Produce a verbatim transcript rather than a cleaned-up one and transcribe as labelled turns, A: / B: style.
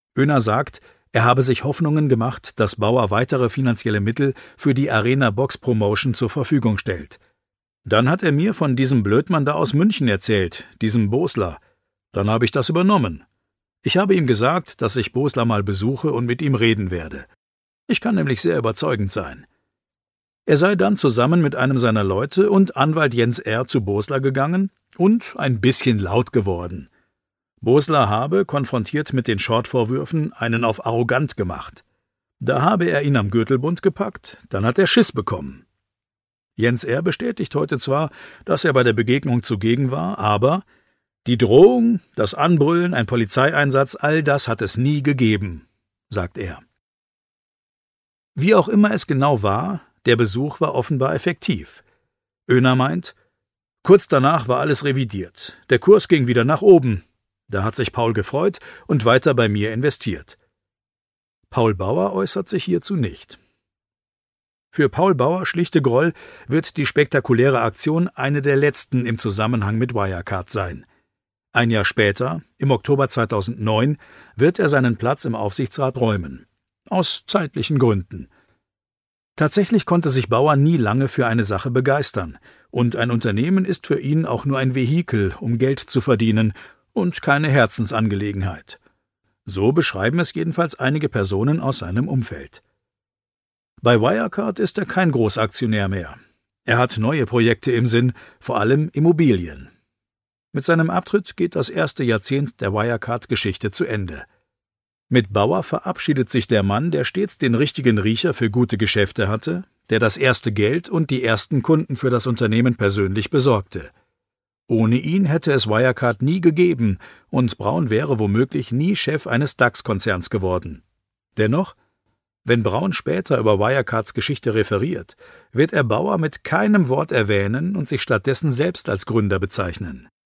A: Oehner sagt, er habe sich Hoffnungen gemacht, dass Bauer weitere finanzielle Mittel für die Arena Box Promotion zur Verfügung stellt. Dann hat er mir von diesem Blödmann da aus München erzählt, diesem Bosler. Dann habe ich das übernommen. Ich habe ihm gesagt, dass ich Bosler mal besuche und mit ihm reden werde. Ich kann nämlich sehr überzeugend sein. Er sei dann zusammen mit einem seiner Leute und Anwalt Jens R. zu Bosler gegangen und ein bisschen laut geworden. Bosler habe, konfrontiert mit den Short-Vorwürfen, einen auf arrogant gemacht. Da habe er ihn am Gürtelbund gepackt, dann hat er Schiss bekommen. Jens R. bestätigt heute zwar, dass er bei der Begegnung zugegen war, aber die Drohung, das Anbrüllen, ein Polizeieinsatz, all das hat es nie gegeben, sagt er. Wie auch immer es genau war, der Besuch war offenbar effektiv. Oehner meint, kurz danach war alles revidiert. Der Kurs ging wieder nach oben. Da hat sich Paul gefreut und weiter bei mir investiert. Paul Bauer äußert sich hierzu nicht. Für Paul Bauer, schlichte Groll, wird die spektakuläre Aktion eine der letzten im Zusammenhang mit Wirecard sein. Ein Jahr später, im Oktober zweitausendneun, wird er seinen Platz im Aufsichtsrat räumen. Aus zeitlichen Gründen. Tatsächlich konnte sich Bauer nie lange für eine Sache begeistern, und ein Unternehmen ist für ihn auch nur ein Vehikel, um Geld zu verdienen, und keine Herzensangelegenheit. So beschreiben es jedenfalls einige Personen aus seinem Umfeld. Bei Wirecard ist er kein Großaktionär mehr. Er hat neue Projekte im Sinn, vor allem Immobilien. Mit seinem Abtritt geht das erste Jahrzehnt der Wirecard-Geschichte zu Ende. Mit Bauer verabschiedet sich der Mann, der stets den richtigen Riecher für gute Geschäfte hatte, der das erste Geld und die ersten Kunden für das Unternehmen persönlich besorgte. Ohne ihn hätte es Wirecard nie gegeben und Braun wäre womöglich nie Chef eines DAX-Konzerns geworden. Dennoch, wenn Braun später über Wirecards Geschichte referiert, wird er Bauer mit keinem Wort erwähnen und sich stattdessen selbst als Gründer bezeichnen.